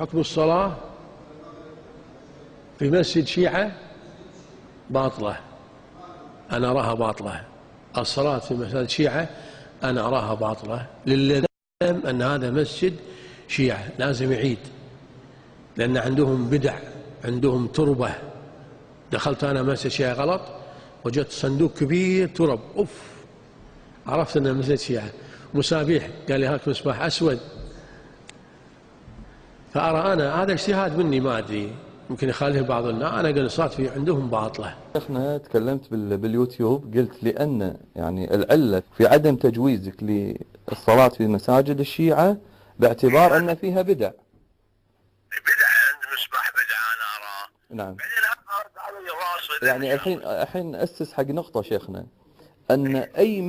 حكم الصلاة في مسجد شيعة باطلة، أنا أراها باطلة. الصلاة في مسجد شيعة أنا أراها باطلة، للذم أن هذا مسجد شيعة لازم يعيد، لأن عندهم بدع، عندهم تربة. دخلت أنا مسجد شيعة غلط، وجدت صندوق كبير ترب، أوف، عرفت أنه مسجد شيعة. مسابيح، قال لي هاك مصباح أسود. فأرى أنا هذا اجتهاد مني، ما أدري، يمكن يخالف بعض الناس، أنا قال الصلاة في عندهم باطلة. شيخنا تكلمت باليوتيوب، قلت لأن يعني العلة في عدم تجويزك للصلاة في مساجد الشيعة باعتبار أن فيها بدع. بدع عند مصباح بدع أنا أراه. نعم. بعدين يعني الحين أسس حق نقطة شيخنا، أن أي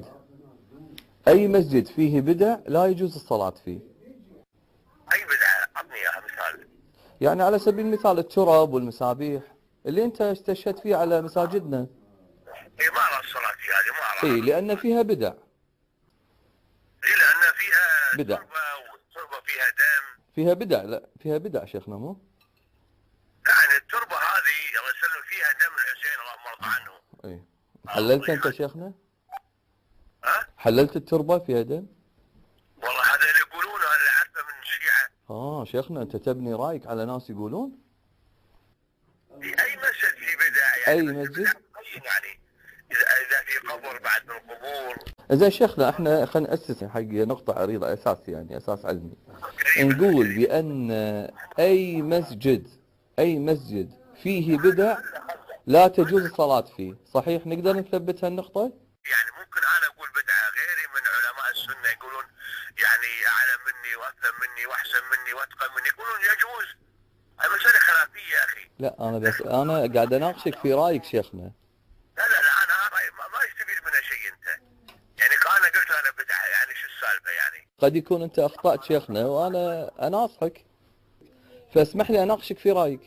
مسجد فيه بدع لا يجوز الصلاة فيه. أي بدعة؟ أعطني إياها مثال. يعني على سبيل المثال التراب والمسابيح اللي أنت استشهدت فيه على مساجدنا. إيه ما أرى الصلاة في هذه، ما أرى. إيه لأن فيها بدع. إيه لأن فيها بدع. تربة، والتربة فيها دم. فيها بدع، لا فيها بدع شيخنا مو؟ يعني التربة هذه الله يسلم فيها دم الحسين اللهم ارضى عنه. إيه. حللت أنت شيخنا؟ ها؟ حللت التربة فيها دم؟ والله هذا اللي يقولونه، أنا اللي أعرفه من الشيعة. شيخنا أنت تبني رأيك على ناس يقولون؟ في أي مسجد في بدع يعني؟ أي مسجد؟ يعني إذا في قبر بعد من القبور. زين شيخنا احنا خلينا نأسس حق نقطة عريضة، أساس يعني أساس علمي. نقول بأن أي مسجد فيه بدع لا تجوز الصلاة فيه، صحيح؟ نقدر نثبت هالنقطة؟ يعني ممكن أنا أقول بدعة، غيري من علماء السنة يقولون يعني أعلم مني وأفهم مني وأحسن مني وأتقن مني، يقولون يجوز. هاي مسألة خلافية يا أخي. لا أنا قاعد أناقشك في رأيك شيخنا. لا أنا رأيي ما يستفيد منها شيء أنت. يعني أنا قلت أنا بدعة، يعني شو السالفة يعني؟ قد يكون أنت أخطأت شيخنا وأنا أناصحك، فاسمح لي أناقشك في رأيك.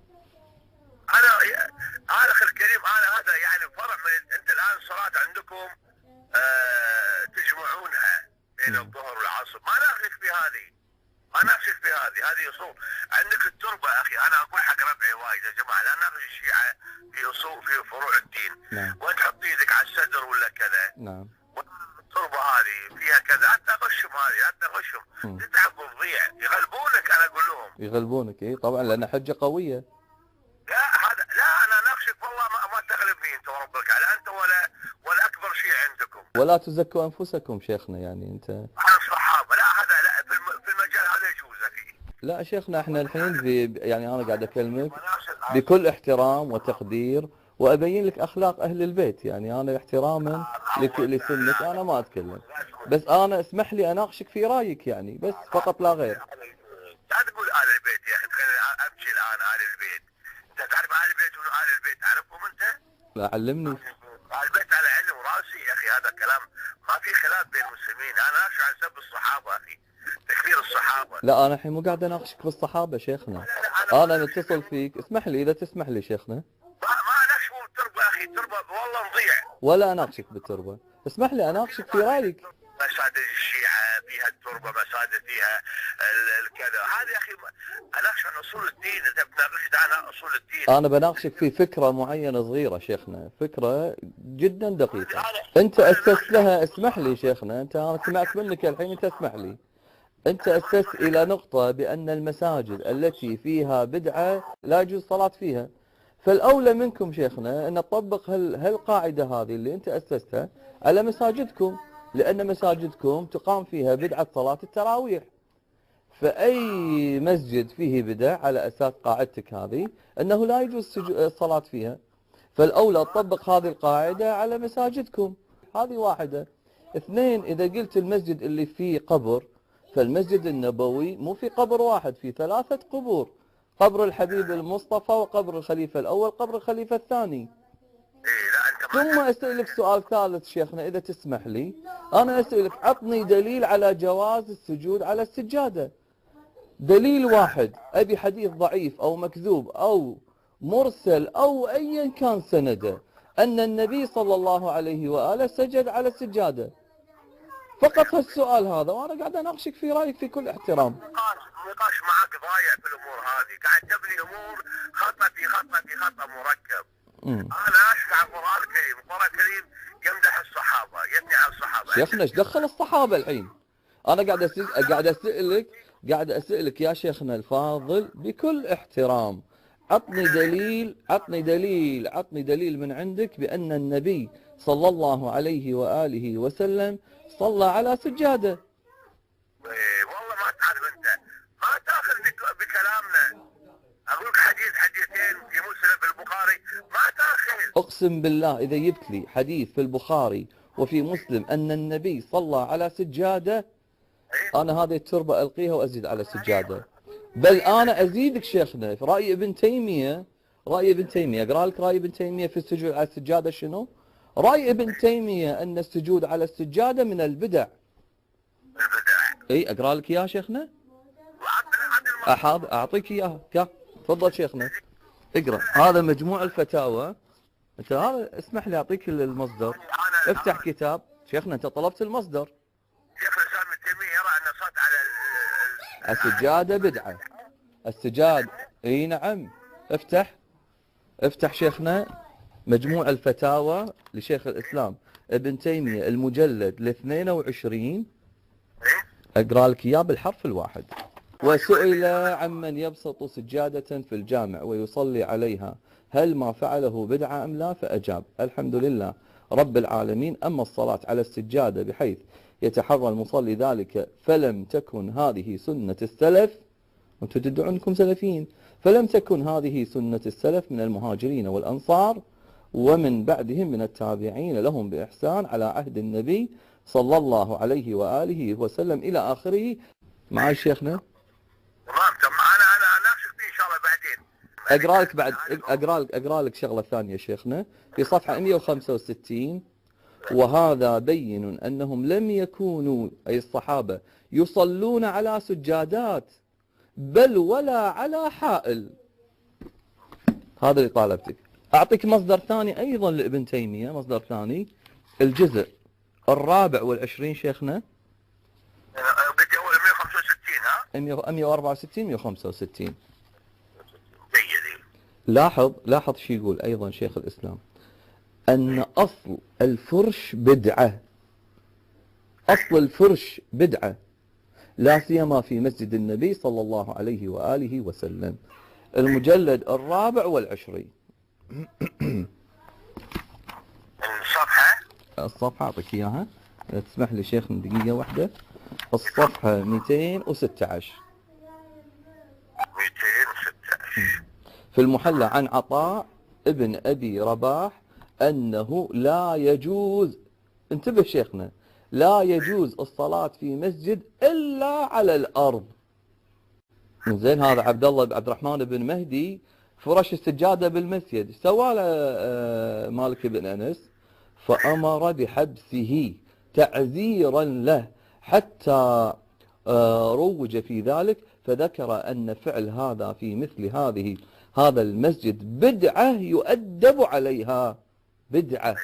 أنا أخي الكريم، أنا هذا يعني فرع من أنت الآن الصلاة عندكم تجمعونها بين الظهر والعصر، ما ناقشك في هذه، هذه أصول. عندك التربة يا أخي، أنا أقول حق ربعي وايد يا جماعة، لا ناقش الشيعة في أصول في فروع الدين. نعم. وتحط يدك على الصدر ولا كذا. نعم. التربة هذه فيها كذا، حتى غشهم، تتعب وتضيع، يغلبونك. أنا أقول لهم يغلبونك، إيه طبعا لأن حجة قوية. لا أنا ناقشك والله، ما تغلبني أنت وربك، لا أنت ولا أكبر شيء عندكم. ولا تزكوا أنفسكم شيخنا، يعني أنت على الصحابة، لا هذا لا في المجال هذا يجوز أخي. لا شيخنا احنا الحين يعني أنا قاعد أكلمك بكل احترام وتقدير، وأبين لك أخلاق أهل البيت، يعني أنا احتراما لسنك أنا ما أتكلم، بس أنا اسمح لي أناقشك في رأيك يعني، بس فقط لا غير. لا تقول آل البيت يا أخي، خليني أمشي الآن. آل البيت، أنت تعرف آل البيت ومن آل البيت، تعرفهم أنت؟ لا علمني. آل البيت على علم وراسي يا أخي، هذا كلام ما في خلاف بين المسلمين. أنا ناقش عن سب الصحابة أخي، تكفير الصحابة. لا أنا الحين مو قاعد أناقشك بالصحابة شيخنا، أنا نتصل فيك، اسمح لي إذا تسمح لي شيخنا. ما نقشوا بالتربة أخي، التربة والله نضيع. ولا أناقشك بالتربة، اسمح لي أناقشك في رأيك. مساجد الشيعة فيها التربة، مساجد فيها الكذا، هذه يا أخي أناقش عن أصول الدين. إذا بتناقشت عن أصول الدين، أنا بناقشك في فكرة معينة صغيرة شيخنا، فكرة جدا دقيقة أنت أسست لها. اسمح لي شيخنا، أنا سمعت منك الحين، أنت اسمح لي. أنت أسست إلى نقطة بأن المساجد التي فيها بدعة لا يجوز الصلاة فيها، فالأولى منكم شيخنا أن تطبق هالقاعدة هذه اللي أنت أسستها على مساجدكم، لأن مساجدكم تقام فيها بدعة صلاة التراويح. فأي مسجد فيه بدع على أساس قاعدتك هذه أنه لا يجوز الصلاة فيها، فالأولى تطبق هذه القاعدة على مساجدكم. هذه واحدة. اثنين، إذا قلت المسجد اللي فيه قبر، فالمسجد النبوي مو في قبر واحد، في 3 قبور، قبر الحبيب المصطفى وقبر الخليفة الأول قبر الخليفة الثاني. ثم أسألك سؤال ثالث شيخنا إذا تسمح لي، أنا أسألك عطني دليل على جواز السجود على السجادة، دليل واحد، أبي حديث ضعيف أو مكذوب أو مرسل أو أيا كان سنده أن النبي صلى الله عليه وآله سجد على السجادة، فقط هالسؤال هذا، وأنا قاعد أناقشك في رأيك في كل احترام. النقاش معك ضايع في الامور هذه، قاعد تبني امور خطأ في خطأ في خطأ مركب. انا اشفع القرآن الكريم، القرآن الكريم يمدح الصحابة، يثني على الصحابة. شيخنا ايش دخل الصحابة الحين؟ انا قاعد اسألك يا شيخنا الفاضل بكل احترام، عطني دليل من عندك بأن النبي صلى الله عليه وآله وسلم صلى على سجادة. والله ما تعرف انت، ما تاخذ بكلامنا. اقول لك حديثين في مسلم في البخاري، ما تاخذ. اقسم بالله اذا جبت لي حديث في البخاري وفي مسلم ان النبي صلى على سجادة، انا هذه التربة القيها وازيد على سجادة. بل انا ازيدك شيخنا في رأي ابن تيمية، اقرا لك رأي ابن تيمية في السجود على السجادة شنو؟ رأي ابن تيمية ان السجود على السجادة من البدع. اي اقرا لك اياه شيخنا؟ اعطيك اياها، تفضل شيخنا اقرا. هذا مجموع الفتاوى. انت هذا اسمح لي اعطيك المصدر. افتح كتاب شيخنا، انت طلبت المصدر. شيخ الاسلام ابن تيمية يرى ان الصوت على السجادة بدعة. السجاد اي نعم. افتح شيخنا مجموع الفتاوى لشيخ الاسلام ابن تيمية المجلد 22، اقرا لك اياه بالحرف الواحد. وسئل عمن يبسط سجادة في الجامع ويصلي عليها هل ما فعله بدعة أم لا؟ فأجاب الحمد لله رب العالمين، أما الصلاة على السجادة بحيث يتحرى المصلي ذلك فلم تكن هذه سنة السلف، وانتم تدعون انكم سلفيين، فلم تكن هذه سنة السلف من المهاجرين والأنصار ومن بعدهم من التابعين لهم بإحسان على عهد النبي صلى الله عليه وآله وسلم إلى آخره. معي شيخنا؟ تمام. انا اناقشك فيه ان شاء الله بعدين. اقرا لك شغله ثانيه شيخنا في صفحه 165. وهذا بين انهم لم يكونوا اي الصحابه يصلون على سجادات بل ولا على حائل. هذا اللي طالبتك. اعطيك مصدر ثاني ايضا لابن تيميه، مصدر ثاني الجزء 24 شيخنا، 164 165. لاحظ شو يقول ايضا شيخ الاسلام، ان اصل الفرش بدعة لا سيما في مسجد النبي صلى الله عليه واله وسلم. المجلد 24. الصفحة اعطيك اياها، تسمح لي شيخ دقيقة واحدة. الصفحة 216 في المحلى عن عطاء ابن أبي رباح أنه لا يجوز، انتبه شيخنا، لا يجوز الصلاة في مسجد إلا على الأرض. زين هذا عبد الرحمن بن مهدي فرش السجادة بالمسجد، سوى له مالك بن أنس فأمر بحبسه تعزيرا له حتى روج في ذلك، فذكر أن فعل هذا في مثل هذا المسجد بدعة يؤدب عليها. بدعة.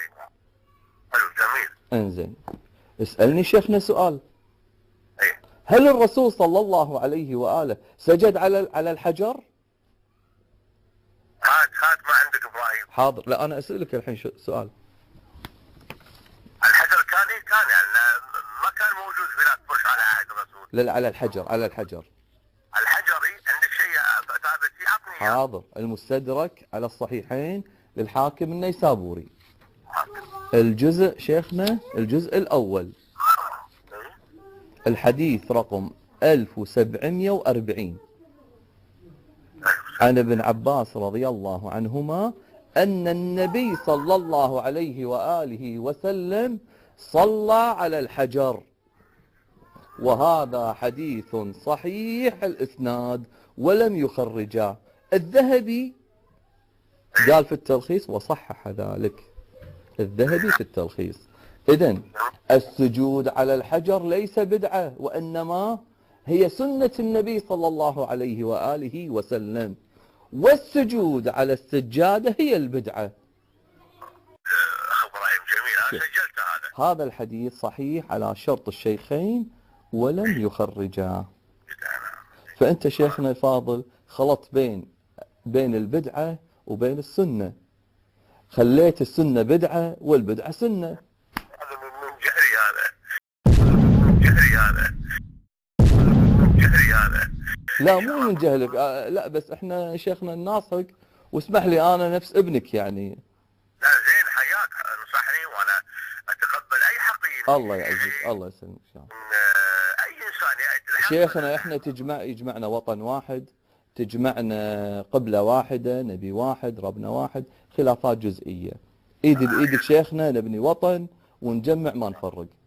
جميل. انزين اسألني شيخنا سؤال، هل الرسول صلى الله عليه وآله سجد على الحجر؟ هات ما عندك ابراهيم. حاضر، لا أنا أسألك الحين سؤال. الحجر كان يعني ما كان موجود بناء فرش على عهد الرسول. لا على الحجر. الحجري عندك شيء ثابت فيه؟ عطني. حاضر. المستدرك على الصحيحين للحاكم النيسابوري، الجزء شيخنا الجزء الأول، الحديث رقم 1740 عن ابن عباس رضي الله عنهما أن النبي صلى الله عليه وآله وسلم صلى على الحجر، وهذا حديث صحيح الإسناد ولم يخرجه. الذهبي قال في التلخيص وصحح ذلك، الذهبي في التلخيص. إذن السجود على الحجر ليس بدعة، وإنما هي سنة النبي صلى الله عليه وآله وسلم، والسجود على السجادة هي البدعة. أخ إبراهيم جميل، أنا سجلت هذا الحديث صحيح على شرط الشيخين ولم يخرجاه. فأنت شيخنا الفاضل خلطت بين البدعة وبين السنة، خليت السنة بدعة والبدعة سنة. هذا من جهري، من جهري من جهري هذا. لا مو من جهلك، لا بس احنا شيخنا نناصحك، واسمح لي انا نفس ابنك يعني. لا زين، حياك، انصحني وانا اتقبل اي حقيقة. الله يعزك، الله يسلمك ان شاء الله. اي انسان يأتي شيخنا احنا يجمعنا وطن واحد، تجمعنا قبلة واحدة، نبي واحد، ربنا واحد، خلافات جزئية. ايدي بايدك شيخنا نبني وطن ونجمع ما نفرق.